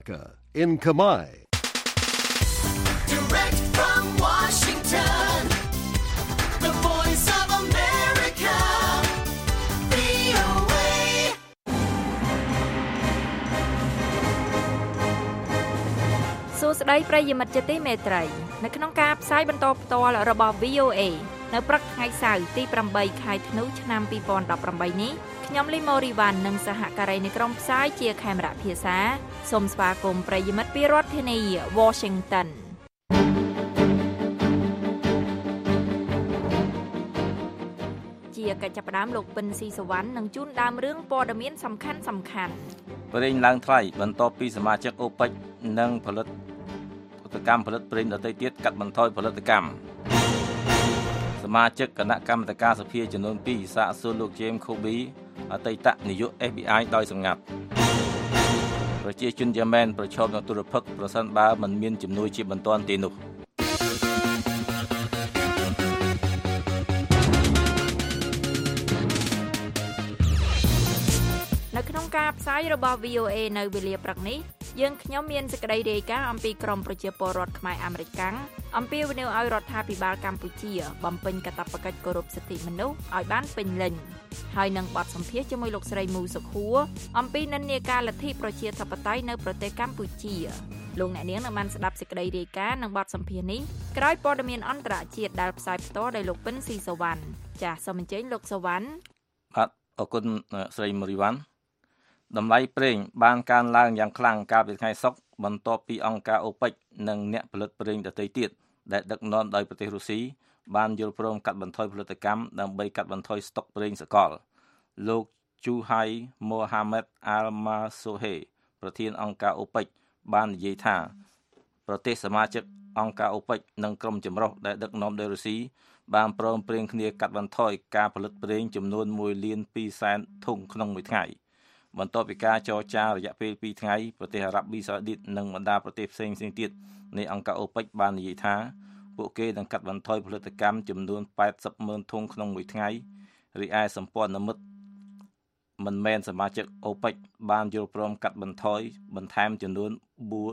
in Khmer. Direct from Washington, the voice of America, VOA. សួស្តីប្រិយមិត្តជាទីមេត្រីនៅក្នុងការផ្សាយបន្តផ្ទាល់របស់ VOA នៅព្រឹកថ្ងៃសៅរ៍ទី8ខែធ្នូឆ្នាំ2018នេះខ្ញុំលីម៉ូរីវ៉ាន់និងសហការីនៃក្រុមផ្សាយជាខេមរៈភាសាសូមស្វាគមន៍ប្រិយមិត្តពីរដ្ឋធានី Washington ជាកិច្ចផ្ដើមលោកពិនស៊ីសវណ្ណនឹងជូនដើមរឿងព័ត៌មានសំខាន់ប្រេងឡើងថ្លៃបន្ទាប់ពីសមាជិកអូពេចនិងផលិតកម្មផលិតប្រេងដទៃទៀតកាត់បន្ថយផលិតកម្មសមាជិកគណៈកម្មាធិការសភាចំនួន2សាកសួរលោក James Comey អតីតនាយក FBI ដោយសម្ងាត់ប្រជាជនយេម៉ែនប្រឈមនឹងទុរភិក្សប្រសិនបើមិនមានជំនួយជាបន្ទាន់ទេនោះនៅក្នុងការផ្សាយរបស់ VOA នៅវេលាព្រឹកនេះយើងខ្ញុំមានសេចក្តីរាយការណ៍អំពីក្រមប្រជាពលរដ្ឋខ្មែរអាមេរិកាំងអំពាវនាវឲ្យរដ្ឋាភិបាលកម្ពុជាបំពេញកាតព្វកិច្ចគោរពសិទ្ធិមនុស្សឲ្យបានពេញលេញហើយនឹងបទសម្ភាសន៍ជាមួយលោកស្រីមូសុខួរអំពីនិន្នាការលទ្ធិប្រជាធិបតេយ្យនៅប្រទេសកម្ពុជាលោកអ្នកនាងនឹងបានស្ដាប់សេចក្តីរាយការណ៍និងបទសម្ភាសន៍នេះក្រោយព័ត៌មានអន្តរជាតិដែលផ្សាយផ្ទាល់ដោយលោកពិនស៊ីសវណ្ណចាសសូមអញ្ជើញលោកសវណ្ណបាទអរគុណស្រីមូរីវ៉ាន់តម្លៃប្រេងបានកើនឡើងយ៉ាងខ្លាំងកាលពីថ្ងៃសុក្របន្ទាប់ពីអង្គការអូពេចនិងអ្នកផលិតប្រេងដទៃទៀតដែលដឹកនាំដោយប្រទេសរុស្ស៊ីបានយល់ព្រមកាត់បន្ថយផលិតកម្មដើម្បីកាត់បន្ថយស្តុកប្រេងសកលលោកជូហៃម៉ូហាម៉េតអាល់ម៉ាសូហេប្រធានអង្គការអូពេចបាននិយាយថាប្រទេសសមាជិកអង្គការអូពេចនិងក្រុមចម្រុះដែលដឹកនាំដោយរុស្ស៊ីបានព្រមព្រៀងគ្នាកាត់បន្ថយការផលិតប្រេងចំនួន1លាន2សែនធុងក្នុងមួយថ្ងៃបន្ទាប់ពីការចរចារយៈពេល2ថ្ងៃប្រទេសអារ៉ាប៊ីសាអូឌីតនិងបណ្ដាប្រទេសផ្សេងៗទៀតនៃអង្គការអូពេចបាននិយាយថាពួកគេនឹងកាត់បន្ថយផលិតកម្មចំនួន80,000ធុងក្នុងមួយថ្ងៃរីឯសម្ព័ន្ធមិត្តមិនមែនសមាជិកអូពេចបានយល់ព្រមកាត់បន្ថយបន្ថែមចំនួន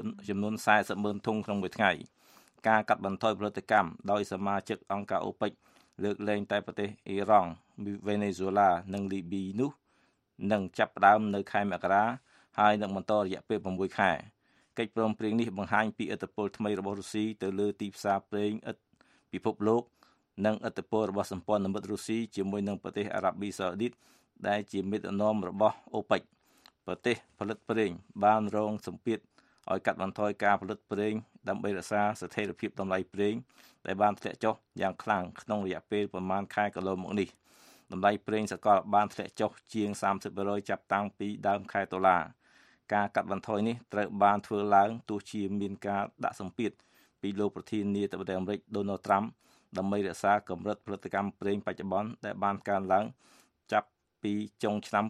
40,000ធុងក្នុងមួយថ្ងៃការកាត់បន្ថយផលិតកម្មដោយសមាជិកអង្គការអូពេចលើកលែងតែប្រទេសអ៊ីរ៉ង់វេណេស៊ុយឡានិងលីប៊ីនោះនឹងចាប់ផ្ដើមនៅខែមករាហើយនឹងបន្តរយៈពេល6ខែកិច្ចព្រមព្រៀងនេះបង្ហាញពីឥទ្ធិពលថ្មីរបស់រុស្ស៊ីទៅលើទីផ្សារប្រេងពិភពលោកនិងឥទ្ធិពលរបស់សម្ព័ន្ធមិត្តរុស្ស៊ីជាមួយនឹងប្រទេសអារ៉ាប៊ីសាអូឌីតដែលជាមិត្តនាំរបស់អូពេចប្រទេសផលិតប្រេងបានរងសម្ពាធឲ្យកាត់បន្ថយការផលិតប្រេងដើម្បីរក្សាស្ថិរភាពតម្លៃប្រេងដែលបានធ្លាក់ចុះយ៉ាងខ្លាំងក្នុងរយៈពេលប្រមាណខែកន្លងមកនេះតម្លៃប្រេងសកលបានធ្លាក់ចុះជាង 30% ចាប់តាំងពីដើមខែតុលាការកាត់បន្ថយនេះត្រូវបានធ្វើឡើងទោះជាមានការដាក់សម្ពាធពីលោកប្រធានាធិបតីអាមេរិក Donald Trump ដើម្បីរក្សាកម្រិតផលិតកម្មប្រេងបច្ចុប្បន្នដែលបានកើនឡើងចាប់ពីចុងឆ្នាំ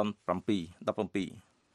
2017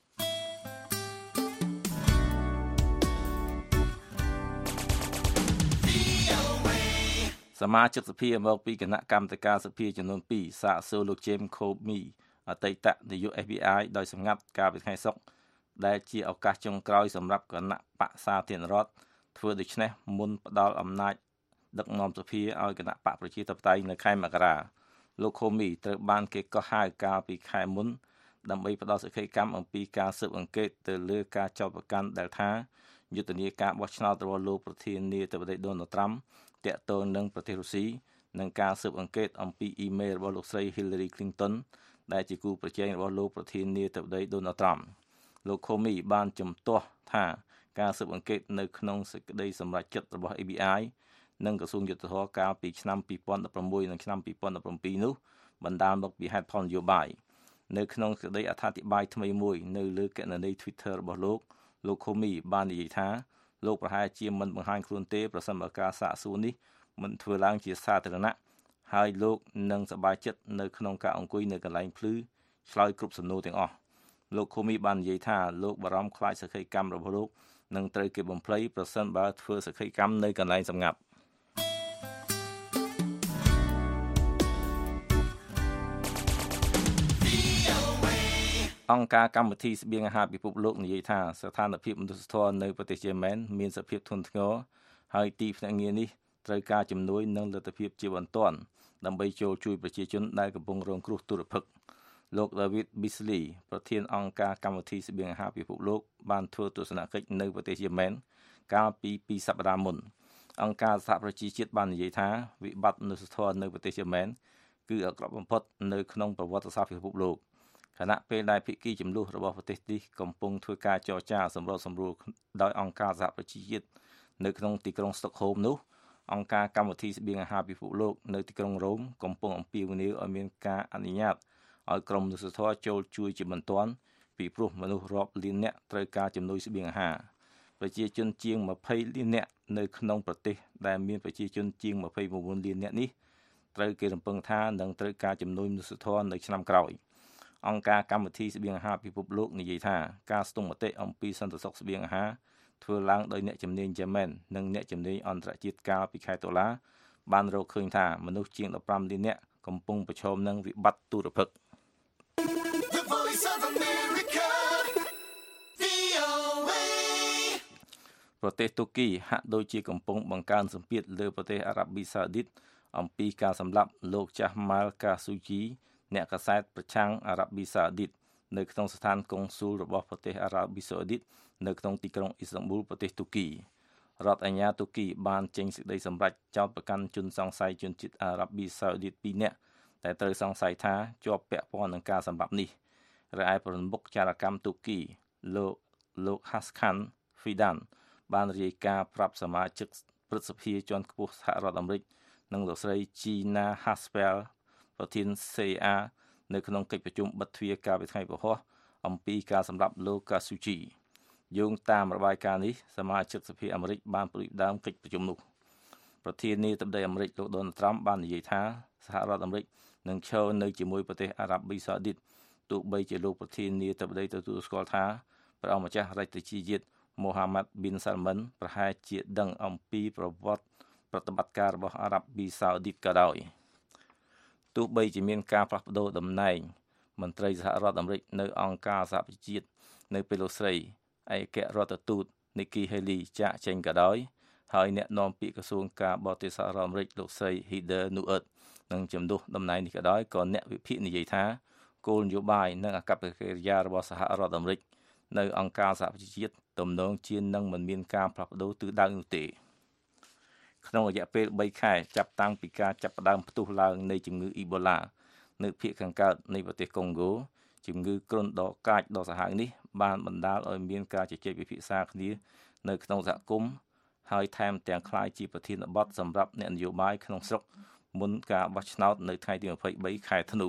សមាជិកសភាមកពីគណៈកម្មាធិការសភាចំនួន2សាកសួរលោក James Comey អតីតនាយក FBI ដោយសម្ងាត់កាលពីថ្ងៃសុក្រដែលជាឱកាសចុងក្រោយសម្រាប់គណៈបក្សសាធារណរដ្ឋធ្វើដូច្នេះមុនផ្ដាល់អំណាចដឹកនាំសភាឲ្យគណៈបកប្រជាធិបតេយ្យនៅខែមករាលោក Comey ត្រូវបានគេកោះហៅកាលពីខែមុនដើម្បីផ្ដល់សេចក្តីកម្មអំពីការស៊ើបអង្កេតទៅលើការចោទប្រកាន់ដែលថាយុទ្ធនាការបោះឆ្នោតរបស់លោកប្រធានាធិបតី Donald Trump ទាក់ទងនឹងប្រទេសរុស្ស៊ីនិងការស៊ើបអង្កេតអំពីអ៊ីមែលរបស់លោកស្រី Hillary Clinton ដែលជាគូប្រជែងរបស់លោកប្រធានាធិបតី Donald Trump លោក Comey បានជំទាស់ថាការស៊ើបអង្កេតនៅក្នុងសេចក្តីសម្រេចចិត្តរបស់ FBI និងក្រសួងយុទ្ធភ័ពកាលពីឆ្នាំ2016និងឆ្នាំ2017នោះបណ្ដាលមកពីហេតុផលនយោបាយនៅក្នុងសេចក្តីអត្ថាធិប្បាយថ្មីមួយនៅលើគណនី Twitter របស់លោក Comey បាននិយាយថាលោកប្រហែលជាមិនបង្ហាញខ្លួនទេប្រសិនបើការសាកសួរនេះមិនធ្វើឡើងជាសាធារណៈហើយលោកនឹងសប្បាយចិត្តនៅក្នុងការអង្គុយនៅកន្លែងភ្លឺឆ្លើយគ្រប់សំណួរទាំងអស់លោក Comey បាននិយាយថាលោកបារម្ភខ្លាចសក្ខីកម្មរបស់លោកនឹងត្រូវគេបំភ្លៃប្រសិនបើធ្វើសក្ខីកម្មនៅកន្លែងសម្ងាត់អង្គការកម្មវិធីស្បៀងអាហារពិភពលោកនិយាយថាស្ថានភាពមនុស្សធម៌នៅប្រទេសយេម៉ែនមានសភាពធ្ងន់ធ្ងរហើយទីភ្នាក់ងារនេះត្រូវការជំនួយនិងលទ្ធភាពជាបន្ទាន់ដើម្បីចូលជួយប្រជាជនដែលកំពុងរងគ្រោះទុរភិក្សលោក David Beasley ប្រធានអង្គការកម្មវិធីស្បៀងអាហារពិភពលោកបានធ្វើទស្សនកិច្ចនៅប្រទេសយេម៉ែនកាលពី2សប្តាហ៍មុនអង្គការសហប្រជាជាតិបាននិយាយថាវិបត្តិមនុស្សធម៌នៅប្រទេសយេម៉ែនគឺអាក្រក់បំផុតនៅក្នុងប្រវត្តិសាស្ត្រពិភពលោកខណៈពេលដែលភាគីចំនួនរបស់ប្រទេសនេះកំពុងធ្វើការចរចាសម្របសម្រួលដោយអង្គការសហប្រជាជាតិនៅក្នុងទីក្រុងស្តុកហូមនោះអង្គការកម្មវិធីស្បៀងអាហារពិភពលោកនៅទីក្រុងរ៉ូមកំពុងអំពាវនាវឲ្យមានការអនុញ្ញាតឲ្យក្រុមមនុស្សធម៌ចូលជួយជាបន្ទាន់ពីព្រោះមនុស្សរាប់លាននាក់ត្រូវការជំនួយស្បៀងអាហារប្រជាជនជាង20លាននាក់នៅក្នុងប្រទេសដែលមានប្រជាជនជាង29លាននាក់នេះត្រូវគេរំពឹងថានឹងត្រូវការជំនួយមនុស្សធម៌នៅឆ្នាំក្រោយអង្គការកម្មវិធីស្បៀងអាហារពិភពលោកនិយាយថាការស្ទង់មតិអំពីសន្តិសុខស្បៀងអាហារធ្វើឡើងដោយអ្នកជំនាញយេម៉ែននិងអ្នកជំនាញអន្តរជាតិកាលពីខែតុលាបានរកឃើញថាមនុស្សជាង15លាននាក់កំពុងប្រឈមនឹងវិបត្តិទុរភិក្សប្រទេសទូគីហាក់ដូចជាកំពុងបង្កើនសម្ពាធលើប្រទេសអារ៉ាប៊ីសាអូឌីតអំពីការសម្លាប់លោកចាស់ម៉ាល់កាស៊ូជីអ្នកកាសែតប្រឆាំងអារ៉ាប៊ីសាអូឌីតនៅក្នុងស្ថានកុងស៊ុលរបស់ប្រទេសអារ៉ាប៊ីសាអូឌីតនៅក្នុងទីក្រុងអ៊ីស្តង់ប៊ូលប្រទេសទូគីរដ្ឋអាជ្ញាទូគីបានចេញសេចក្តីសម្រេចចោទប្រកាន់ជនសង្ស័យជនជាតិអារ៉ាប៊ីសាអូឌីត2នាក់តែត្រូវសង្ស័យថាជាប់ពាក់ព័ន្ធនឹងការសម្លាប់នេះរឯប្រមុខចារកម្មទូគីលោក Hassan Fidan បានរាយការណ៍ប្រាប់សមាជិកព្រឹទ្ធសភាជាន់ខ្ពស់សហរដ្ឋអាមេរិកនិងលោកស្រី Gina Haspel ប្រធាន CA នៅក្នុងកិច្ចប្រជុំបិទទ្វារកាលពីថ្ងៃពហុអំពីការសម្លាប់លោក Khashoggi យោងតាមរបាយការណ៍នេះសមាជិកសភាអាមេរិកបានផ្ដួចផ្ដើមកិច្ចប្រជុំនោះប្រធានាធិបតីអាមេរិកលោក Donald Trump បាននិយាយថាសហរដ្ឋអាមេរិកនឹងឈរនៅជាមួយប្រទេសអារ៉ាប៊ីសាអូឌីតទោះបីជាលោកប្រធានាធិបតីទទួលស្គាល់ថាព្រះអង្គម្ចាស់រាជធានីជាតិMohammed bin Salman ប្រហែលជាដឹងអំពីប្រវត្តិប្រតិបត្តិការរបស់អារ៉ាប៊ីសាអូឌីតក៏ដោយទោះបីជាមានការផ្លាស់ប្ដូរតំណែងមន្ត្រីសហរដ្ឋអាមេរិកនៅអង្គការសហប្រជាជាតិនៅពេលលោកស្រីឯករដ្ឋទូត Nikki Haley ចាកចេញក៏ដោយហើយអ្នកនាំពាក្យក្រសួងការបរទេសសហរដ្ឋអាមេរិកលោកស្រី Heather Nauert នឹងជំនួសតំណែងនេះក៏ដោយក៏អ្នកវិភាគនិយាយថាគោលនយោបាយនិងអាកប្បកិរិយារបស់សហរដ្ឋអាមេរិកនៅអង្គការសហប្រជាជាតិទំនងជានឹងមិនមានការផ្លាស់ប្ដូរទិសដៅនោះទេក្នុងរយៈពេល3ខែចាប់តាំងពីការចាប់ផ្ដើមផ្ទុះឡើងនៃជំងឺអ៊ីបូឡានៅភាគខាងកើតនៃប្រទេសកុងហ្គោជំងឺគ្រុនដកាចដ៏សាហាវនេះបានបណ្ដាលឲ្យមានការជជែកវិភាសាគ្នានៅក្នុងសហគមន៍ហើយថែមទាំងក្លាយជាប្រធានបទសម្រាប់អ្នកនយោបាយក្នុងស្រុកមុនការបោះឆ្នោតនៅថ្ងៃទី23ខែធ្នូ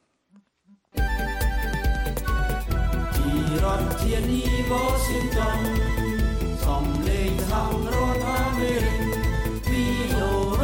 រដ្ឋធានី Washington សំឡេងសហរដ្ឋអាមេរិក VOA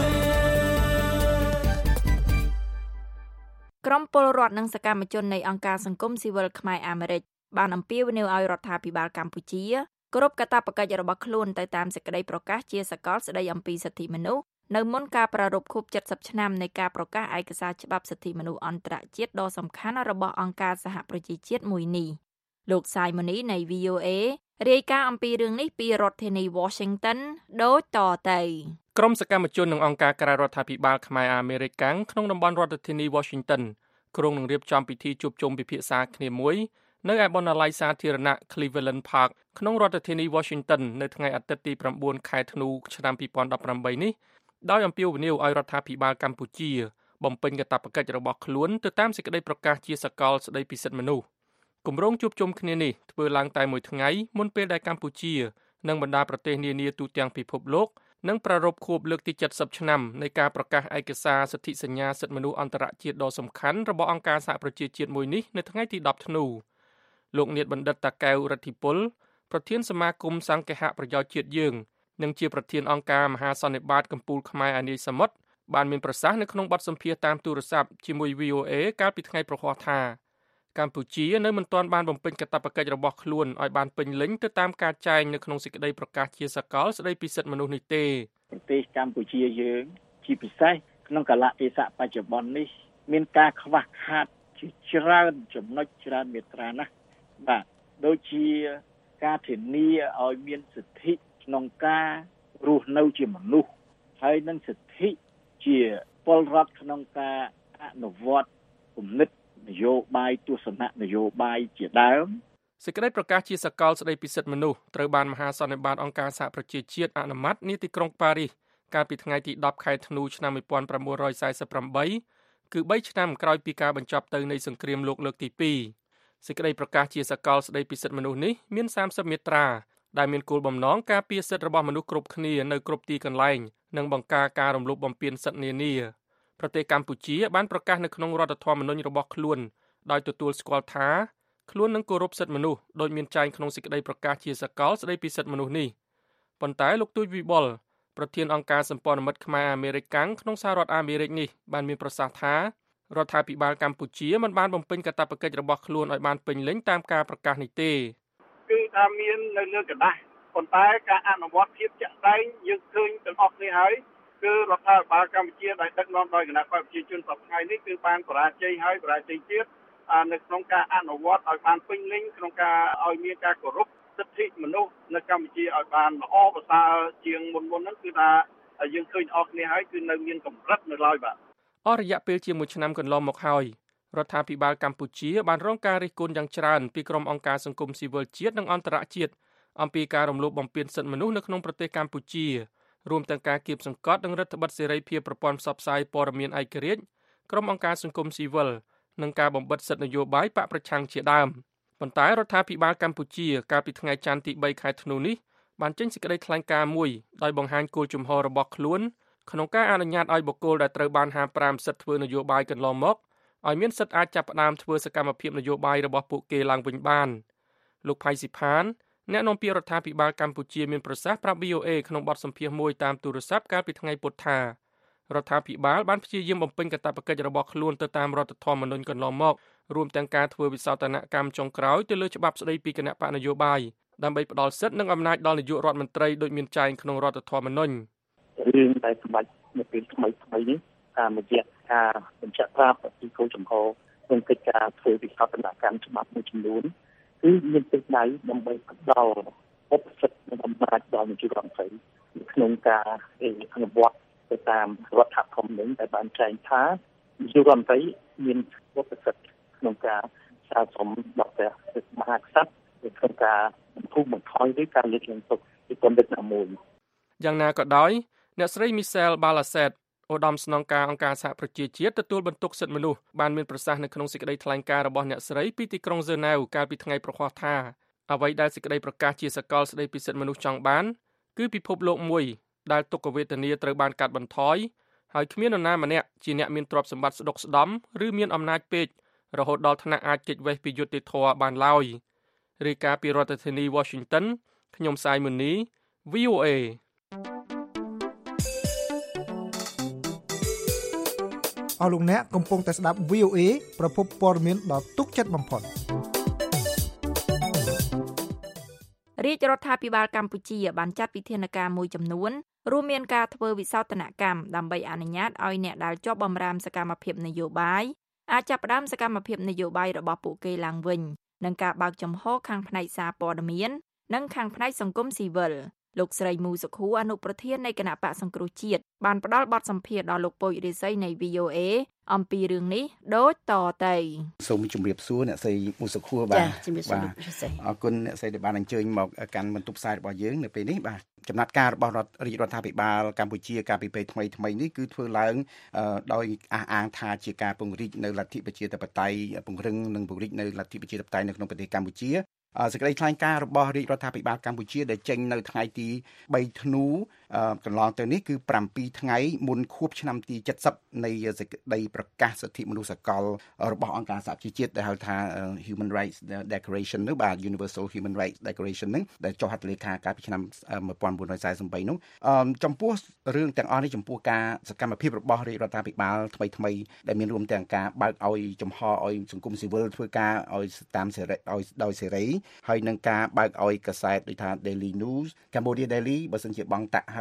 ក្រុមពលរដ្ឋនិងសកម្មជននៃអង្គការសង្គមស៊ីវិលខ្មែរអាមេរិកបានអំពាវនាវឲ្យរដ្ឋាភិបាលកម្ពុជាគោរពកាតព្វកិច្ចរបស់ខ្លួនទៅតាមសេចក្តីប្រកាសជាសកលស្តីអំពីសិទ្ធិមនុស្សនៅមុនការប្រារព្ធខួប70ឆ្នាំនៃការប្រកាសឯកសារច្បាប់សិទ្ធិមនុស្សអន្តរជាតិដ៏សំខាន់របស់អង្គការសហប្រជាជាតិមួយនេះលោកសាយម៉ូនីនៃ VOA រាយការណ៍អំពីរឿងនេះពីរដ្ឋធានី Washington ដូចតទៅក្រុមសកម្មជននិងអង្គការក្រៅរដ្ឋាភិបាលខ្មែរអាមេរិកក្នុងតំបន់រដ្ឋធានី Washington ក្រុងនឹងរៀបចំពិធីជួបជុំពិភាក្សាគ្នាមួយនៅឯបណ្ណាល័យសាធារណៈ Cleveland Park ក្នុងរដ្ឋធានី Washington នៅថ្ងៃអាទិត្យទី9ខែធ្នូឆ្នាំ2018នេះដោយអំពាវនាវឲ្យរដ្ឋាភិបាលកម្ពុជាបំពេញកាតព្វកិច្ចរបស់ខ្លួនទៅតាមសេចក្តីប្រកាសជាសកលស្តីពីសិទ្ធិមនុស្សគម្រោងជួបជុំគ្នានេះធ្វើឡើងតែមួយថ្ងៃមុនពេលដែលកម្ពុជានិងបណ្ដាប្រទេសនានាទូទាំងពិភពលោកនឹងប្រារព្ធខួបលើកទី70ឆ្នាំនៃការប្រកាសឯកសារសិទ្ធិសញ្ញាសិទ្ធិមនុស្សអន្តរជាតិដ៏សំខាន់របស់អង្គការសហប្រជាជាតិមួយនេះនៅថ្ងៃទី10ធ្នូលោកនាយបណ្ឌិតតាកែវរិទ្ធិពលប្រធានសមាគមសង្ឃហប្រយោជន៍ជាតិយើងនិងជាប្រធានអង្គការមហាសន្និបាតកម្ពុជាខ្មែរអានីសមុទ្របានមានប្រសាសន៍នៅក្នុងបទសម្ភាសន៍តាមទូរស័ព្ទជាមួយ VOA កាលពីថ្ងៃប្រហ័សថាកម្ពុជានៅមិនទាន់បានបំពេញកាតព្វកិច្ចរបស់ខ្លួនឲ្យបានពេញលេញទៅតាមការចែងនៅក្នុងសេចក្តីប្រកាសជាសកលស្តីពីសិទ្ធិមនុស្សនេះទេប្រទេសកម្ពុជាយើងជាពិសេសក្នុងកាលៈទេសៈបច្ចុប្បន្ននេះមានការខ្វះខាតជាច្រើនចំណុចច្រើនមាត្រាណាស់បាទដូចជាការធានាឲ្យមានសិទ្ធិក្នុងការរស់នៅជាមនុស្សហើយនិងសិទ្ធិជាពលរដ្ឋក្នុងការអនុវត្តគំនិតនយោបាយទស្សនៈនយោបាយជាដើមសេចក្តីប្រកាសជាសកលស្តីពីសិទ្ធិមនុស្សត្រូវបានមហាសន្និបាតអង្គការសហប្រជាជាតិអនុម័តនាទីក្រុងប៉ារីសកាលពីថ្ងៃទី10ខែធ្នូឆ្នាំ1948គឺ3ឆ្នាំក្រោយពីការបញ្ចប់ទៅនៃសង្គ្រាមលោកលើកទី2សេចក្តីប្រកាសជាសកលស្តីពីសិទ្ធិមនុស្សនេះមាន30មាត្រាដែលមានគោលបំណងការពារសិទ្ធិរបស់មនុស្សគ្រប់គ្នានៅគ្រប់ទីកន្លែងនិងបង្ការការរំលោភបំពានសិទ្ធិនានាប្រទេសកម្ពុជាបានប្រកាសនៅក្នុងរដ្ឋធម្មនុញ្ញរបស់ខ្លួនដោយទទួលស្គាល់ថាខ្លួននឹងគោរពសិទ្ធិមនុស្សដោយមានចែងក្នុងសេចក្តីប្រកាសជាសកលស្តីពីសិទ្ធិមនុស្សនេះប៉ុន្តែលោកទូចវិបុលប្រធានអង្គការសម្ព័ន្ធមិត្តខ្មែរអាមេរិកកាំងក្នុងសហរដ្ឋអាមេរិកនេះបានមានប្រសាសន៍ថារដ្ឋាភិបាលកម្ពុជាមិនបានបំពេញកាតព្វកិច្ចរបស់ខ្លួនឲ្យបានពេញលេញតាមការប្រកាសនេះទេគឺថាមាននៅលើกระดาษប៉ុន្តែការអនុវត្តភាពជាក់ស្ដែងយើងឃើញទាំងអស់គ្នាហើយគឺរដ្ឋាភិបាលកម្ពុជាដែលដឹកនាំដោយគណៈបកប្រជាជនសពថ្ងៃនេះគឺបានបរាជ័យហើយបរាជ័យទៀតនៅក្នុងការអនុវត្តឲ្យបានពេញលេញក្នុងការឲ្យមានការគោរពសិទ្ធិមនុស្សនៅកម្ពុជាឲ្យបានល្អប្រសើរជាងមុនហ្នឹងគឺថាយើងឃើញអស់គ្នាហើយគឺនៅមានកម្រិតនៅឡើយបាទអស់រយៈពេលជា1ឆ្នាំកន្លងមកហើយរដ្ឋាភិបាលកម្ពុជាបានរងការរិះគន់យ៉ាងច្រើនពីក្រុមអង្គការសង្គមស៊ីវិលជាតិនិងអន្តរជាតិអំពីការរំលោភបំពានសិទ្ធិមនុស្សនៅក្នុងប្រទេសកម្ពុជារួមទាំងការគៀបសង្កត់និងរដ្ឋបិទសេរីភាពប្រព័ន្ធផ្សព្វផ្សាយព័ត៌មានឯករាជ្យក្រុមអង្គការសង្គមស៊ីវិលនិងការបំបិទសិទ្ធិនយោបាយបកប្រឆាំងជាដើមប៉ុន្តែរដ្ឋាភិបាលកម្ពុជាកាលពីថ្ងៃច័ន្ទទី3ខែធ្នូនេះបានចេញសេចក្តីថ្លែងការណ៍មួយដោយបង្ហាញគោលជំហររបស់ខ្លួនក្នុងការអនុញ្ញាតឲ្យបុគ្គលដែលត្រូវបានហាម5សិទ្ធិធ្វើនយោបាយកន្លងមកឲ្យមានសិទ្ធិអាចចាប់ផ្ដើមធ្វើសកម្មភាពនយោបាយរបស់ពួកគេឡើងវិញបានលោកផៃស៊ីផានអ្នកនាំពាក្យរដ្ឋាភិបាលកម្ពុជាមានប្រសាសន៍ប្រាប់ VOA ក្នុងបទសម្ភាសន៍មួយតាមទូរស័ព្ទកាលពីថ្ងៃពុធថារដ្ឋាភិបាលបានព្យាយាមបំពេញកាតព្វកិច្ចរបស់ខ្លួនទៅតាមរដ្ឋធម្មនុញ្ញកន្លងមករួមទាំងការធ្វើវិសោធនកម្មចុងក្រោយទៅលើច្បាប់ស្តីពីគណៈបកនយោបាយដើម្បីផ្ដល់សិទ្ធិនិងអំណាចដល់នាយករដ្ឋមន្ត្រីដោយមានចែងក្នុងរដ្ឋធម្មនុញ្ញរឿងតែសម្បត្តិនៅពេលថ្មីនេះតាមរយៈការបញ្ជាក់ប្រាប់ពីគោលជំហរក្នុងកិច្ចការធ្វើវិសោធនកម្មច្បាប់មួយចំនួនគឺមានទិសដៅដើម្បីផ្ដល់ឧបសិទ្ធិនិងអំណាចដល់នាយករដ្ឋមន្ត្រីក្នុងការអនុវត្តទៅតាមរដ្ឋធម្មនុញ្ញដែលបានចែងថានាយករដ្ឋមន្ត្រីមានឧបសិទ្ធិក្នុងការសាកសមដល់ព្រះមហាក្សត្រក្នុងការបន្ធូរបន្ថយឬការលើកឡើងទុកពីគំនិតណាមួយយ៉ាងណាក៏ដោយអ្នកស្រី Michelle Balasset ឧត្តមស្នងការអង្គការសហប្រជាជាតិទទួលបន្ទុកសិទ្ធិមនុស្សបានមានប្រសាសន៍នៅក្នុងសេចក្តីថ្លែងការណ៍របស់អ្នកស្រីពីទីក្រុងហ្សឺណែវកាលពីថ្ងៃប្រហ័សថាអ្វីដែលសេចក្តីប្រកាសជាសកលស្តីពីសិទ្ធិមនុស្សចង់បានគឺពិភពលោកមួយដែលទុក្ខវេទនាត្រូវបានកាត់បន្ថយហើយគ្មាននរណាម្នាក់ជាអ្នកមានទ្រព្យសម្បត្តិស្ដុកស្ដម្ភឬមានអំណាចពេករហូតដល់ថ្នាក់អាចគេចវេះពីយុត្តិធម៌បានឡើយរាយការណ៍ពីរដ្ឋធានី Washington ខ្ញុំសាយមុននី VOA អស់លោកអ្នកកំពុងតែស្ដាប់ VOA ប្រភពព័ត៌មានដ៏ទុកចិត្តបំផុតរាជរដ្ឋាភិបាលកម្ពុជាបានចាត់វិធានការមួយចំនួនរួមមានការធ្វើវិសោធនកម្មដើម្បីអនុញ្ញាតឲ្យអ្នកដែលជាប់បម្រាមសកម្មភាពនយោបាយអាចចាប់ផ្ដើមសកម្មភាពនយោបាយរបស់ពួកគេឡើងវិញនិងការបើកចំហខាងផ្នែកសារព័ត៌មាននិងខាងផ្នែកសង្គមស៊ីវិលលោកស្រីមូសុខួរអនុប្រធាននៃគណៈបកសង្គ្រោះជាតិបានផ្ដល់បទសម្ភាសន៍ដល់លោកពុយរិស័យនៃ VOA អំពីរឿងនេះដូចតទៅសូមជម្រាបសួរអ្នកស្រីមូសុខួរបាទអរគុណអ្នកស្រីដែលបានអញ្ជើញមកកាន់បន្ទប់ផ្សាយរបស់យើងនៅពេលនេះបាទចំណាត់ការរបស់រាជរដ្ឋាភិបាលកម្ពុជាកាលពីពេលថ្មីនេះគឺធ្វើឡើងដោយអះអាងថាជាការពង្រីកនៅលទ្ធិប្រជាធិបតេយ្យពង្រឹងនិងពង្រីកនៅលទ្ធិប្រជាធិបតេយ្យនៅក្នុងប្រទេសកម្ពុជាសេចក្តីថ្លែងការណ៍របស់រាជរដ្ឋាភិបាលកម្ពុជាដែលចេញនៅថ្ងៃទី3ធ្នូកន្លងទៅនេះគឺ7ថ្ងៃមុនខួបឆ្នាំទី70នៃសេចក្តីប្រកាសសិទ្ធិមនុស្សសកលរបស់អង្គការសហប្រជាជាតិដែលហៅថា Human Rights Declaration នោះបាទ Universal Human Rights Declaration ហ្នឹងដែលចុះហត្ថលេខាកាលពីឆ្នាំ1948នោះចំពោះរឿងទាំងអស់នេះចំពោះការសកម្មភាពរបស់រាជរដ្ឋាភិបាលថ្មីដែលមានរួមទាំងការបើកឲ្យចំហឲ្យសង្គមស៊ីវិលធ្វើការឲ្យតាមសេរីឲ្យដោយសេរីហើយនឹងការបើកឲ្យកាសែតដូចថា Daily News Cambodia Daily បើសិនជាបងតាក់ហើយ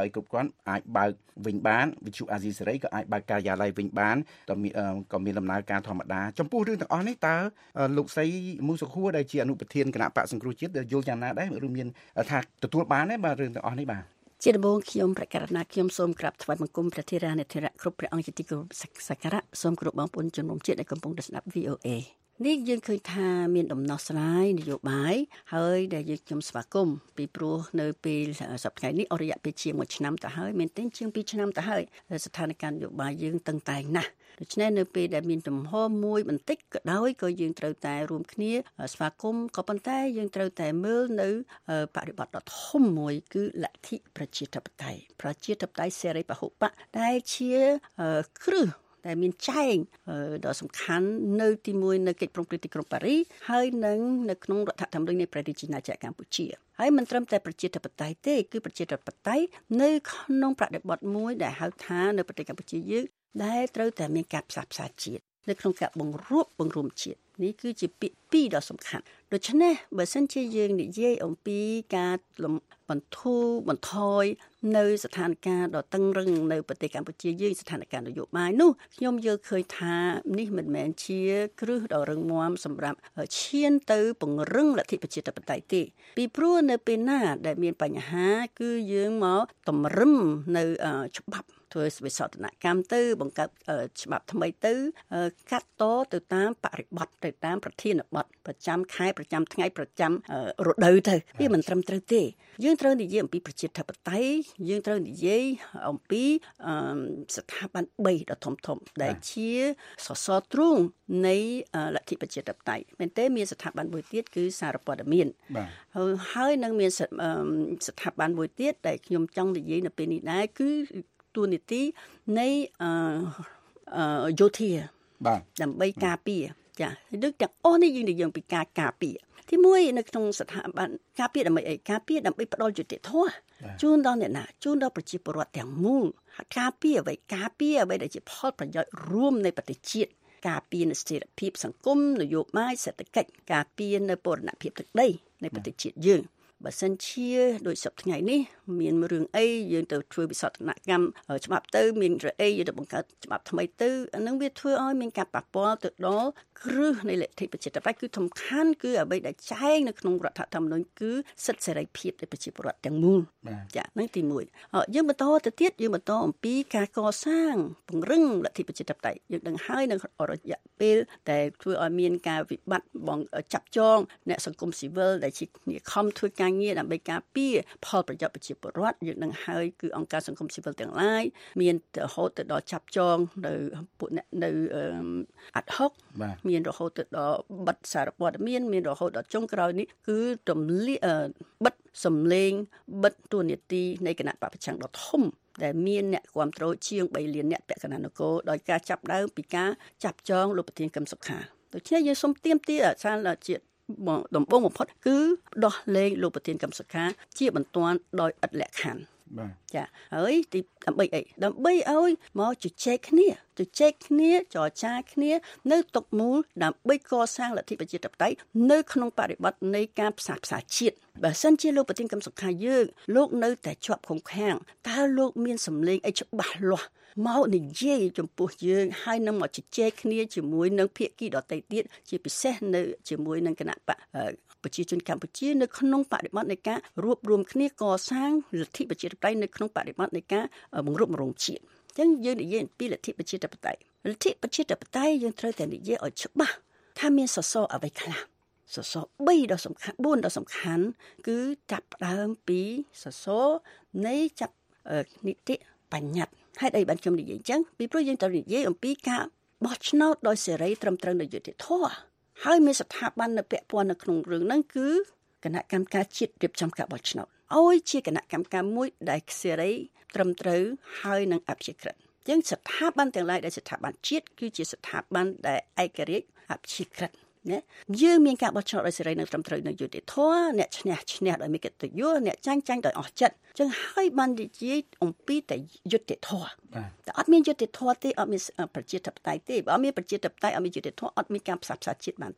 ហើយគ្រប់គ្រាន់អាចបើកវិញបានវិទ្យុអាស៊ីសេរីក៏អាចបើកការិយាល័យវិញបានក៏មានដំណើរការធម្មតាចំពោះរឿងទាំងអស់នេះតើលោកស្រីមូសុខួរដែលជាអនុប្រធានគណៈបកសង្គ្រោះជាតិយល់យ៉ាងណាដែរឬមានថាទទួលបានទេបាទរឿងទាំងអស់នេះបាទជាដំបូងខ្ញុំប្រកាសណាខ្ញុំសូមក្រាបថ្វាយបង្គំព្រះធិរានុធិរៈគ្រប់ព្រះអង្គជាទីគោរពសក្ការៈសូមគោរពបងប្អូនជនរួមជាតិដែលកំពុងស្ដាប់ VOA នេះយើងឃើញថាមានដំណោះស្រាយនយោបាយហើយដែលយើងខ្ញុំស្វាគមន៍ពីព្រោះនៅពេលសប្តាហ៍នេះអរិយៈពេលជាង1ឆ្នាំទៅហើយមែនទែនជាង2ឆ្នាំទៅហើយស្ថានភាពនយោបាយយើងតឹងតែងណាស់ដូច្នេះនៅពេលដែលមានទំហំមួយបន្តិចក៏ដោយក៏យើងត្រូវតែរួមគ្នាស្វាគមន៍ក៏ប៉ុន្តែយើងត្រូវតែមើលនៅបរិបទដ៏ធំមួយគឺលទ្ធិប្រជាធិបតេយ្យសេរីពហុបកដែលជាគ្រឹះតែមានចែងដ៏សំខាន់នៅទី1នៅកិច្ចព្រមព្រៀងទីក្រុងប៉ារីសហើយនឹងនៅក្នុងរដ្ឋធម្មនុញ្ញនៃព្រះរាជាណាចក្រកម្ពុជាហើយមិនត្រឹមតែប្រជាធិបតេយ្យទេគឺប្រជាធិបតេយ្យនៅក្នុងប្រតិបត្តិមួយដែលហៅថានៅប្រទេសកម្ពុជាយើងដែលត្រូវតែមានការផ្សះផ្សាជាតិនៅក្នុងការបង្រួបបង្រួមជាតិនេះគឺជាពាក្យពីរដ៏សំខាន់ដូច្នេះបើសិនជាយើងនិយាយអំពីការបន្ធូរបន្ថយនៅស្ថានភាពដ៏តឹងរ៉ឹងនៅប្រទេសកម្ពុជាយើងស្ថានភាពនយោបាយនោះខ្ញុំយល់ឃើញថានេះមិនមែនជាគ្រឹះដ៏រឹងមាំសម្រាប់ឈានទៅពង្រឹងលទ្ធិប្រជាធិបតេយ្យទេពីព្រោះនៅពេលណាដែលមានបញ្ហាគឺយើងមកតម្រឹមនៅច្បាប់ធ្វើវិសោធនកម្មទៅបង្កើតច្បាប់ថ្មីទៅកាត់តទៅតាមបរិបទទៅតាមប្រធានបទប្រចាំខែប្រចាំថ្ងៃប្រចាំរដូវទៅវាមិនត្រឹមត្រូវទេយើងត្រូវនិយាយអំពីប្រជាធិបតេយ្យយើងត្រូវនិយាយអំពីស្ថាប័ន3ដ៏ធំដែលជាសសរទ្រូងនៃលទ្ធិប្រជាធិបតេយ្យមែនទេមានស្ថាប័នមួយទៀតគឺសារព័ត៌មានហើយនឹងមានស្ថាប័នមួយទៀតដែលខ្ញុំចង់និយាយនៅពេលនេះដែរគឺតួនាទីនៃយោធាបាទដើម្បីការពារចាដូចទាំងអស់នេះយើងនិយាយពីការការពារទី1នៅក្នុងស្ថាប័នការពារដើម្បីអីការពារដើម្បីផ្ដល់យុត្តិធម៌ជូនដល់អ្នកណាជូនដល់ប្រជាពលរដ្ឋទាំងមូលការពារអ្វីដែលជាផលប្រយោជន៍រួមនៃប្រទេសជាតិការពារនូវស្ថិរភាពសង្គមនយោបាយសេដ្ឋកិច្ចការពារនៅបូរណភាពទឹកដីនៃប្រទេសជាតិយើងបើសិនជាដោយសពថ្ងៃនេះមានរឿងអីយើងទៅធ្វើវិសោធនកម្មច្បាប់ទៅមានរឿងអីយើងទៅបង្កើតច្បាប់ថ្មីទៅអានឹងវាធ្វើឲ្យមានការប៉ះពាល់ទៅដល់គ្រឹះនៃលទ្ធិប្រជាធិបតេយ្យគឺសំខាន់គឺអ្វីដែលចែងនៅក្នុងរដ្ឋធម្មនុញ្ញគឺសិទ្ធិសេរីភាពនៃប្រជាពលរដ្ឋទាំងមូលចាហ្នឹងទី1យើងបន្តទៅទៀតយើងបន្តអំពីការកសាងពង្រឹងលទ្ធិប្រជាធិបតេយ្យយើងដឹងហើយនៅរយៈពេលតែធ្វើឲ្យមានការវិបត្តិចាប់ចងអ្នកសង្គមស៊ីវិលដែលជាខំធ្វើការងារដើម្បីការពារផលប្រយោជន៍ប្រជាពលរដ្ឋយើងនឹងហើយគឺអង្គការសង្គមស៊ីវិលទាំងឡាយមានរហូតទៅដល់ចាប់ចងនៅពួកអ្នកនៅអាត់ហុកមានរហូតទៅដល់បិទសារព័ត៌មានមានរហូតដល់ចុងក្រោយនេះគឺរំលាយបិទសម្លេងបិទទូនាទីនៃគណៈបព្វប្រឆាំងដ៏ធំដែលមានអ្នកគ្រប់គ្រងជាង3លានអ្នកពាក់កណ្ដាលនគរដោយការចាប់ដើមពីការចាប់ចងលោកប្រធានកឹមសុខាដូច្នេះយើងសូមទាមទារសាលជាតិដំបូងបំផុតគឺដោះលែងលោកប្រធានកឹមសុខាជាបន្ទាន់ដោយឥតលក្ខខណ្ឌបាទចាហើយទីដើម្បីអីដើម្បីឲ្យមកជជែកគ្នាចរចាគ្នានៅតុមូលដើម្បីកសាងលទ្ធិប្រជាធិបតេយ្យនៅក្នុងបរិបទនៃការផ្សះផ្សាជាតិបើសិនជាលោកប្រធានកឹមសុខាយើងលោកនៅតែជាប់ឃុំឃាំងតើលោកមានសម្លេងអីច្បាស់លាស់មកនិយាយចំពោះយើងហើយនឹងមកជជែកគ្នាជាមួយនឹងភាគីដទៃទៀតជាពិសេសនៅជាមួយនឹងគណៈបកប្រជាជនកម្ពុជានៅក្នុងបរិបទនៃការរួបរวมគ្នាកសាងលទ្ធិប្រជាធិបតេយ្យនៅក្នុងបរិបទនៃការបង្រួបបង្រួមជាតិអញ្ចឹងយើងនិយាយអំពីលទ្ធិប្រជាធិបតេយ្យយើងត្រូវតែនិយាយឲ្យច្បាស់ថាមានសសរអ្វីខ្លះសសរ3ដ៏សំខាន់4ដ៏សំខាន់គឺចាប់ផ្ដើមពីសសរនៃចាប់នីតិបញ្ញត្តិហេតុអីបានខ្ញុំនិយាយអញ្ចឹងពីព្រោះយើងត្រូវនិយាយអំពីការបោះឆ្នោតដោយសេរីត្រឹមត្រូវនៃយុត្តិធម៌ហើយមានស្ថាប័ននៅពាក់ព័ន្ធនៅក្នុងរឿងហ្នឹងគឺគណៈកម្មការជាតិរៀបចំការបោះឆ្នោតឲ្យជាគណៈកម្មការមួយដែលសេរីត្រឹមត្រូវហើយនឹងអព្យាក្រឹតអញ្ចឹងស្ថាប័នទាំងឡាយដែលស្ថាប័នជាតិគឺជាស្ថាប័នដែលឯករាជ្យអព្យាក្រឹតណាយើងមានការបោះឆ្នោតដោយសេរីនិងត្រឹមត្រូវនៅយុត្តិធម៌អ្នកឈ្នះដោយមានកិត្តិយសអ្នកចាញ់ដោយអស់ចិត្តអញ្ចឹងហើយបាននិយាយអំពីតែយុត្តិធម៌តែអត់មានយុត្តិធម៌ទេអត់មានប្រជាធិបតេយ្យទេបើអត់មានប្រជាធិបតេយ្យអត់មានយុត្តិធម៌អត់មានការផ្សះផ្សាជាតិបានទេ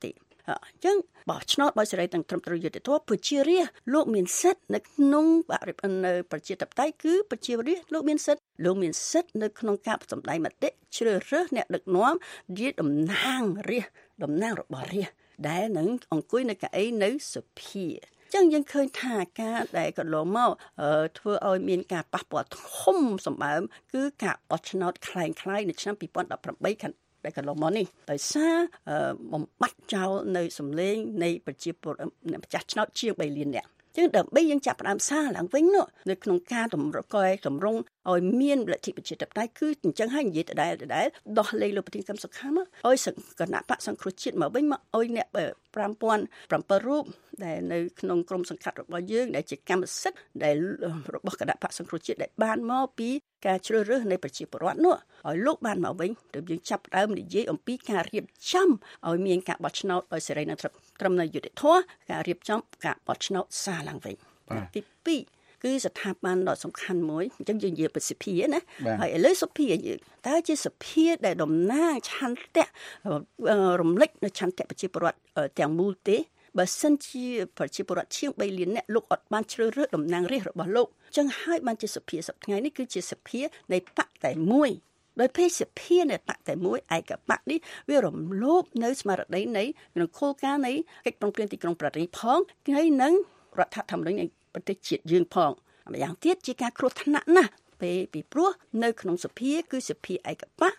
អញ្ចឹងបោះឆ្នោតដោយសេរីទាំងត្រឹមត្រូវយុត្តិធម៌ប្រជារាស្ត្រលោកមានសិទ្ធិនៅក្នុងនៅប្រជាធិបតេយ្យគឺប្រជារាស្ត្រលោកមានសិទ្ធិនៅក្នុងការសម្ដែងមតិជ្រើសរើសអ្នកដឹកនាំជាតំណាងរាស្ត្រតំណាងរបស់រាស្ត្រដែលនឹងអង្គុយនៅកៅអីនៅសភាចឹងយើងឃើញថាការដែលកន្លងមកធ្វើឲ្យមានការប៉ះពាល់ធំសម្បើមគឺការបោះឆ្នោតคล้ายៗនៅឆ្នាំ2018ដែលកន្លងមកនេះដោយសារបំបត្តិចោលនៅសម្លេងនៃប្រជាពលរដ្ឋម្ចាស់ឆ្នោតជាង3លាននាក់ចឹងដើម្បីយើងចាប់ផ្ដើមសារឡើងវិញនោះនៅក្នុងការតម្រង់ឲ្យមានលទ្ធិប្រជាធិបតេយ្យគឺអញ្ចឹងហើយនិយាយដដែលដោះលែងលោកប្រធានកម្មសុខាមកឲ្យគណៈបកសង្គ្រោះជាតិមកវិញមកឲ្យអ្នក5,700រូបដែលនៅក្នុងក្រុមសង្កាត់របស់យើងដែលជាកម្មសិទ្ធិដែលរបស់គណៈបកសង្គ្រោះជាតិដែលបានមកពីការជ្រើសរើសនៃប្រជាពលរដ្ឋនោះឲ្យលោកបានមកវិញទើបយើងចាប់ផ្ដើមនិយាយអំពីការរៀបចំឲ្យមានការបោះឆ្នោតដោយសេរីនិងត្រឹមនៅយុត្តិធម៌ការរៀបចំការបោះឆ្នោតសារឡើងវិញទី2គឺស្ថាប័នដ៏សំខាន់មួយអញ្ចឹងយើងនិយាយពីសភាណាហើយឥឡូវសភាយើងតើជាសភាដែលតំណាងឆន្ទៈរំលេចនៅឆន្ទៈប្រជាពលរដ្ឋទាំងមូលទេបើសិនជាប្រជាពលរដ្ឋជាង3លានអ្នកលោកអត់បានជ្រើសរើសតំណាងរាស្ត្ររបស់លោកអញ្ចឹងហើយបានជាសភាសប្តាហ៍នេះគឺជាសភានៃបកតែមួយដោយពេលសភានៃបកតែមួយឯកបកនេះវារំលោភនៅស្មារតីនៃក្នុងគោលការណ៍នៃកិច្ចព្រមព្រៀងទីក្រុងប៉ារីសផងហើយនឹងរដ្ឋធម្មនុញ្ញនៃប្រទេសជាតិយើងផងម្យ៉ាងទៀតជាការគ្រោះថ្នាក់ណាស់ពីព្រោះនៅក្នុងសភាគឺសភាឯកបក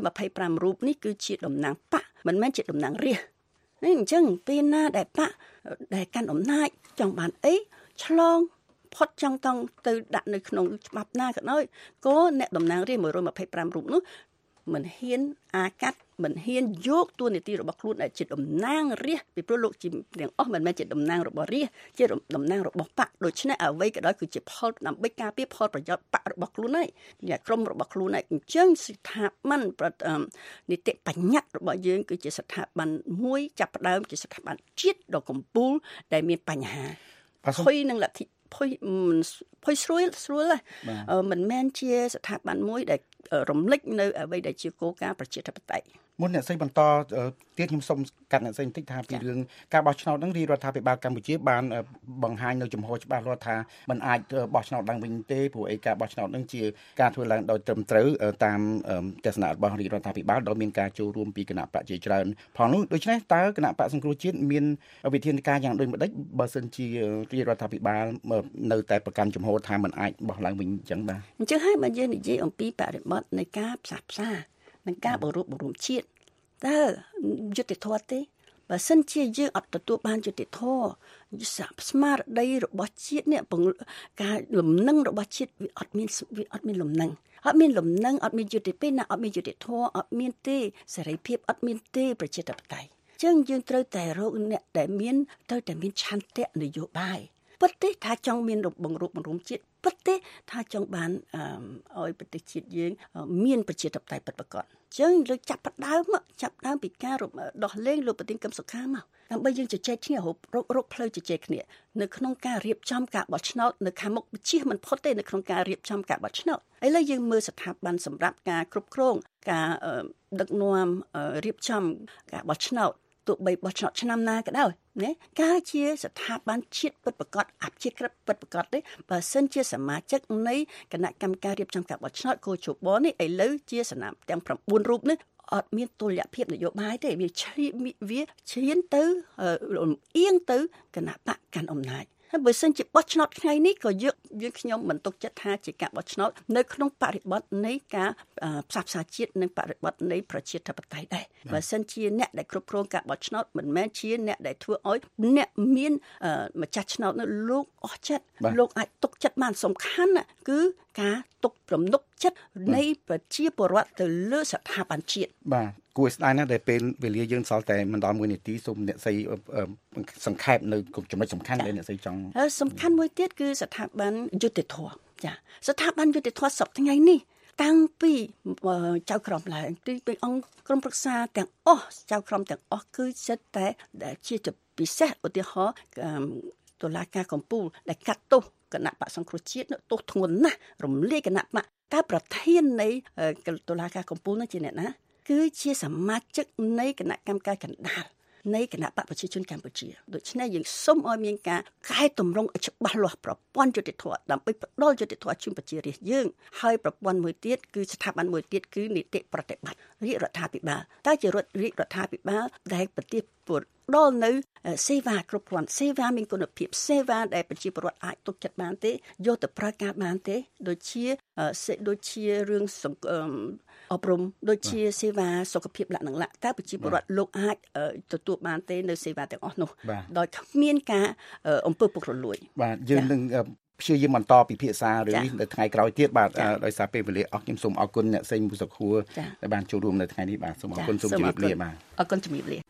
125រូបនេះគឺជាតំណាងបកមិនមែនជាតំណាងរាស្ត្រនេះអញ្ចឹងពេលណាដែលបកដែលកាន់អំណាចចង់បានអីឆ្លងផុតចង់តង់ទៅដាក់នៅក្នុងច្បាប់ណាក៏ដោយក៏អ្នកតំណាងរាស្ត្រ125រូបនោះមិនហ៊ានអាកាត់មិនហ៊ានយកតួនាទីរបស់ខ្លួនដែលជាតំណាងរាស្ត្រពីព្រោះលោកជាទាំងអស់មិនមែនជាតំណាងរបស់រាស្ត្រជាតំណាងរបស់បកដូច្នេះអ្វីក៏ដោយគឺជាផលដើម្បីការពារផលប្រយោជន៍បករបស់ខ្លួនហើយអ្នកក្រុមរបស់ខ្លួនហើយអញ្ចឹងស្ថាប័ននីតិបញ្ញត្តិរបស់យើងគឺជាស្ថាប័នមួយចាប់ផ្ដើមជាស្ថាប័នជាតិដ៏កំពូលដែលមានបញ្ហាភ័យនឹងលទ្ធិភ័យស្រួលមិនមែនជាស្ថាប័នមួយដែលរំលេចនៅអ្វីដែលជាគោលការណ៍ប្រជាធិបតេយ្យមុនអ្នកស្រីបន្តទៀតខ្ញុំសូមកាត់អ្នកស្រីបន្តិចថាពីរឿងការបោះឆ្នោតហ្នឹងរាជរដ្ឋាភិបាលកម្ពុជាបានបង្ហាញនៅចំហច្បាស់លាស់ថាมันអាចបោះឆ្នោតឡើងវិញទេព្រោះឯការបោះឆ្នោតហ្នឹងជាការធ្វើឡើងដោយត្រឹមត្រូវតាមទស្សនៈរបស់រាជរដ្ឋាភិបាលដោយមានការចូលរួមពីគណៈបកជាច្រើនផងនោះដូច្នេះតើគណៈបកសង្គ្រោះជាតិមានវិធានការយ៉ាងដូចម្តេចបើសិនជារាជរដ្ឋាភិបាលនៅតែប្រកាន់ចំហថាมันអាចបោះឡើងវិញអញ្ចឹងបាទអញ្ចឹងហើយបើយើងនិយាយអំពីបរិបទនៃការផ្សះផ្សានិងការបង្រួបបង្រួមជាតិតើយុត្តិធម៌ទេបើសិនជាយើងអត់ទទួលបានយុត្តិធម៌ស្មារតីរបស់ជាតិនេះការលំនឹងរបស់ជាតិវាអត់មានលំនឹងអត់មានយុត្តិពេលណាអត់មានយុត្តិធម៌អត់មានទេសេរីភាពអត់មានទេប្រជាធិបតេយ្យអញ្ចឹងយើងត្រូវតែរកអ្នកដែលមានឆន្ទៈនយោបាយពិតទេថាចង់មានបង្រួបបង្រួមជាតិពិតទេថាចង់បានឲ្យប្រទេសជាតិយើងមានប្រជាធិបតេយ្យពិតប្រាកដអញ្ចឹងលើកចាប់ផ្ដើមពីការដោះលែងលោកប្រធានកម្មសុខាមកដើម្បីយើងជជែកគ្នារកផ្លូវជជែកគ្នានៅក្នុងការរៀបចំការបោះឆ្នោតនៅខាងមុខជិះមិនផុតទេនៅក្នុងការរៀបចំការបោះឆ្នោតឥឡូវយើងមើលស្ថាប័នសម្រាប់ការគ្រប់គ្រងការដឹកនាំរៀបចំការបោះឆ្នោតទោះបីបោះឆ្នោតឆ្នាំណាក៏ដោយណាការជាស្ថាប័នជាតិពិតប្រាកដអព្យាក្រឹតពិតប្រាកដទេបើសិនជាសមាជិកនៃគណៈកម្មការរៀបចំការបោះឆ្នោតកោជបនេះឥឡូវជាសនាមទាំង9រូបនេះអត់មានតុល្យភាពនយោបាយទេវាឈានទៅអៀងទៅគណៈបកកាន់អំណាចហើយបើសិនជាបោះឆ្នោតថ្ងៃនេះក៏យើងខ្ញុំមិនទុកចិត្តថាជាការបោះឆ្នោតនៅក្នុងបរិបទនៃការផ្សះផ្សាជាតិនិងបរិបទនៃប្រជាធិបតេយ្យដែរបើសិនជាអ្នកដែលគ្រប់គ្រងការបោះឆ្នោតមិនមែនជាអ្នកដែលធ្វើឲ្យអ្នកមានម្ចាស់ឆ្នោតនៅលោកអស់ចិត្តលោកអាចទុកចិត្តបានសំខាន់គឺការទុករំទុកចិត្តនៃប្រជាពលរដ្ឋទៅលើស្ថាប័នជាតិបាទគួរស្ដាយណាស់ដែលពេលវេលាយើងសល់តែមិនដល់1នាទីសូមអ្នកស្រីសង្ខេបនៅចំណុចសំខាន់ដែលអ្នកស្រីចង់សំខាន់មួយទៀតគឺស្ថាប័នយុត្តិធម៌ចាស្ថាប័នយុត្តិធម៌សពថ្ងៃនេះតាំងពីចៅក្រមឡើងពីអង្គក្រុមប្រឹក្សាទាំងអស់ចៅក្រមទាំងអស់គឺសិតតែជាពិសេសឧទាហរណ៍តុលាការកំពូលដែលកាត់ទោសគណៈបកសង្គ្រោះជាតិទោសធ្ងន់ណាស់រំលាយគណៈបកតើប្រធាននៃតុលាការកំពូលនោះជាអ្នកណាគឺជាសមាជិកនៃគណៈកម្មការកណ្ដាលនៃគណៈបកប្រជាជនកម្ពុជាដូច្នេះយើងសូមឲ្យមានការកែតម្រង់ឲ្យច្បាស់លាស់ប្រព័ន្ធយុតិធធម៌ដើម្បីផ្ដល់យុតិធធម៌ជូនប្រជារាស្ត្រយើងហើយប្រព័ន្ធមួយទៀតគឺស្ថាប័នមួយទៀតគឺនីតិប្រតិបត្តិរាជរដ្ឋាភិបាលតើជារាជរដ្ឋាភិបាលដែលប្រតិបត្តិដល់នៅសេវាគ្រប់គ្រាន់សេវាមានគុណភាពសេវាដែលប្រជាពលរដ្ឋអាចទុកចិត្តបានទេយកទៅប្រើការបានទេដូចជារឿងអប់រំដូចជាសេវាសុខភាពលក្ខណៈតើប្រជាពលរដ្ឋលោកអាចទទួលបានទេនៅសេវាទាំងអស់នោះដោយគ្មានការអំពើពុករលួយបាទយើងនឹងព្យាយាមបន្តពិភាក្សារឿងនេះនៅថ្ងៃក្រោយទៀតបាទដោយសារពេលវេលាអស់ខ្ញុំសូមអរគុណអ្នកសេងមូសុខួរដែលបានចូលរួមនៅថ្ងៃនេះបាទសូមអរគុណសូមជម្រាបលាបាទអរគុណជម្រាបលា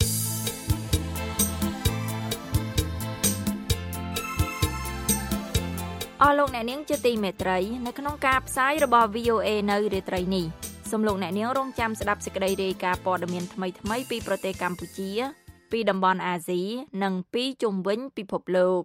អស់លោកអ្នកនាងជាទីមេត្រីនៅក្នុងការផ្សាយរបស់ VOA នៅរាត្រីនេះសូមលោកអ្នកនាងរងចាំស្ដាប់សេចក្តីរាយការណ៍ព័ត៌មានថ្មីៗពីប្រទេសកម្ពុជាពីតំបន់អាស៊ីនិងពីជុំវិញពិភពលោក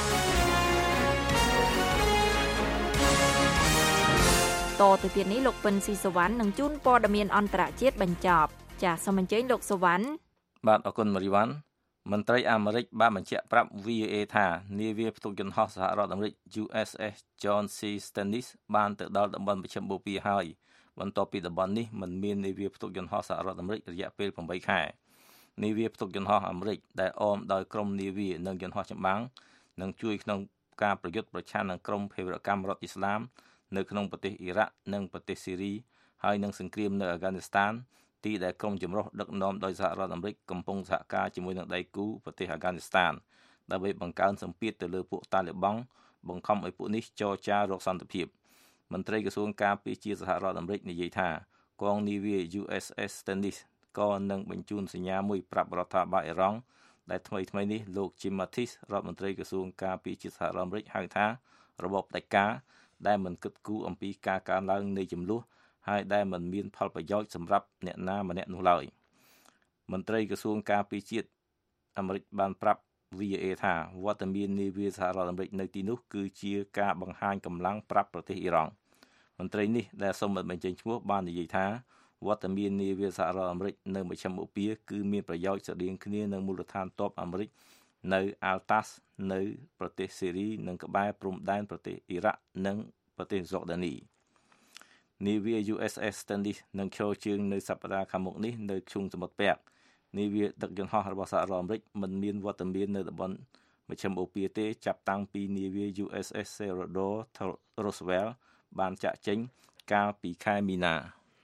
តទៅទៀតនេះលោកពិនស៊ីសវណ្ណនឹងជូនព័ត៌មានអន្តរជាតិបញ្ចប់ចាសសូមអញ្ជើញលោកសវណ្ណបាទអរគុណមារីវ៉ាន់មន្ត្រីអាមេរិកបានបញ្ជាក់ប្រាប់ VOA ថានាវាផ្ទុកយន្តហោះសហរដ្ឋអាមេរិក USS John C. Stennis បានទៅដល់តំបន់មជ្ឈមបូព៌ាហើយបន្ទាប់ពីតំបន់នេះមិនមាននាវាផ្ទុកយន្តហោះសហរដ្ឋអាមេរិករយៈពេល8ខែនាវាផ្ទុកយន្តហោះអាមេរិកដែលអមដោយក្រុមនាវានិងយន្តហោះចម្បាំងនឹងជួយក្នុងការប្រយុទ្ធប្រឆាំងនឹងក្រុមភេរវកម្មរដ្ឋអ៊ីស្លាមនៅក្នុងប្រទេសអ៊ីរ៉ាក់និងប្រទេសស៊ីរីហើយនឹងសង្គ្រាមនៅអាហ្គានីស្ថានទីដែលក្រុមចម្រុះដឹកនាំដោយសហរដ្ឋអាមេរិកកំពុងសហការជាមួយនឹងដៃគូប្រទេសអាហ្គានីស្ថានដើម្បីបង្កើនសម្ពាធទៅលើពួកតាលីបង់បង្ខំឲ្យពួកនេះចរចារកសន្តិភាពមន្ត្រីក្រសួងការពារជាតិសហរដ្ឋអាមេរិកនិយាយថាកងនាវា USS Stennis ក៏នឹងបញ្ជូនសញ្ញាមួយប្រាប់រដ្ឋាភិបាលអ៊ីរ៉ង់ដែលថ្មីនេះលោក Jim Mattis រដ្ឋមន្ត្រីក្រសួងការពារជាតិសហរដ្ឋអាមេរិកហៅថារបបផ្ដាច់ការដែលមិនគិតគូរអំពីការកើនឡើងនៃចំនួនហើយដែលមិនមានផលប្រយោជន៍សម្រាប់អ្នកណាម្នាក់នោះឡើយមន្ត្រីក្រសួងការពារជាតិអាមេរិកបានប្រាប់ VOA ថាវត្តមាននាវាសហរដ្ឋអាមេរិកនៅទីនោះគឺជាការបង្ហាញកម្លាំងប្រាប់ប្រទេសអ៊ីរ៉ង់មន្ត្រីនេះដែលសូមមិនបញ្ចេញឈ្មោះបាននិយាយថាវត្តមាននាវាសហរដ្ឋអាមេរិកនៅមជ្ឈមបូព៌ាគឺមានប្រយោជន៍ស្រដៀងគ្នានឹងមូលដ្ឋានទ័ពអាមេរិកនៅ Altas នៅប្រទេសសេរីនិងក្បែរព្រំដែនប្រទេសអ៊ីរ៉ាក់និងប្រទេសហ្សូដានីនាវា USS Stennis នឹងឈរជើងនៅសប្តាហ៍ខាងមុខនេះនៅឈុំសមុទ្រពាក់នាវាដឹកយន្តហោះរបស់សហរដ្ឋអាមេរិកមិនមានវត្តមាននៅតំបន់មជ្ឈមបូព៌ាទេចាប់តាំងពីនាវា USS Theodore Roosevelt បានចាក់ចេញកាលពីខែមីនា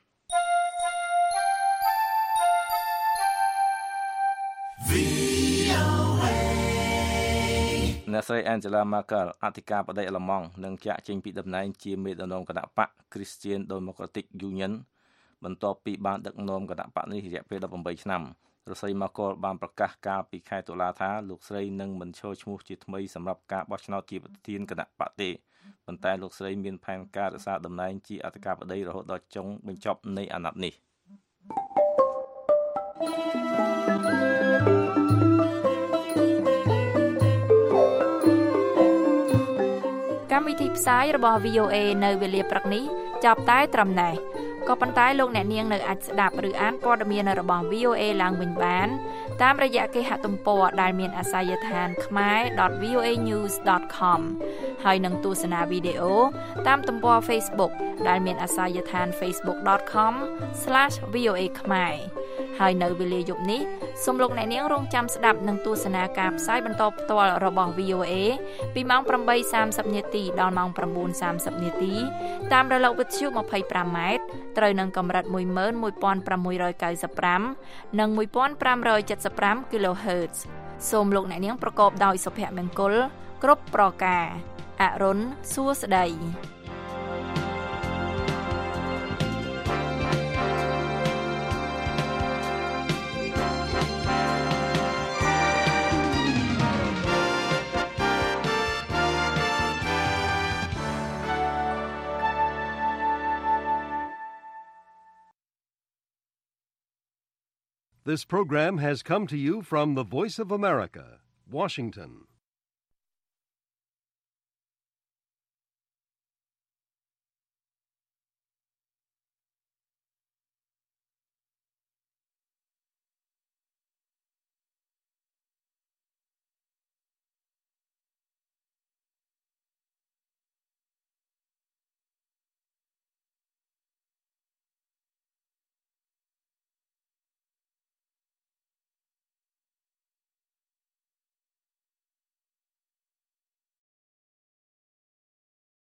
អ្នកស្រី Angela Merkel អធិការបតីអាល្លឺម៉ង់នឹងចាក់ចេញពីតំណែងជាមេដឹកនាំគណៈបក Christian Democratic Union បន្ទាប់ពីបានដឹកនាំគណៈបកនេះរយៈពេល18ឆ្នាំរដ្ឋស្រី Merkel បានប្រកាសកាលពីខែតុលាថាលោកស្រីនឹងមិនឈរឈ្មោះជាថ្មីសម្រាប់ការបោះឆ្នោតជាប្រធានគណៈបកទេប៉ុន្តែលោកស្រីមានផែនការរក្សាតំណែងជាអធិការបតីរហូតដល់ចុងបញ្ចប់នៃអាណត្តិនេះកម្មវិធីផ្សាយរបស់ VOA នៅវេលាព្រឹកនេះចាប់តែត្រឹមណេះក៏ប៉ុន្តែលោកអ្នកនាងនៅអាចស្ដាប់ឬអានព័ត៌មានរបស់ VOA ឡើងវិញបានតាមរយៈគេហទំព័រដែលមានអាសយដ្ឋាន khmer.voanews.com ហើយនឹងទស្សនាវីដេអូតាមទំព័រ Facebook ដែលមានអាសយដ្ឋាន facebook.com/voa khmer ហើយនៅវេលាយប់នេះសូមលោកអ្នកនាងរងចាំស្ដាប់និងទស្សនាការផ្សាយបន្តផ្ទាល់របស់ VOA ពីម៉ោង 8:30 នាទីដល់ម៉ោង 9:30 នាទីតាមរលកវិទ្យុ 25M ត្រូវនឹងកម្រិត 11695 និង 1575 kHz សូមលោកអ្នកនាងប្រកបដោយសុភមង្គលគ្រប់ប្រការអរុនសួស្តី This program has come to you from the Voice of America, Washington.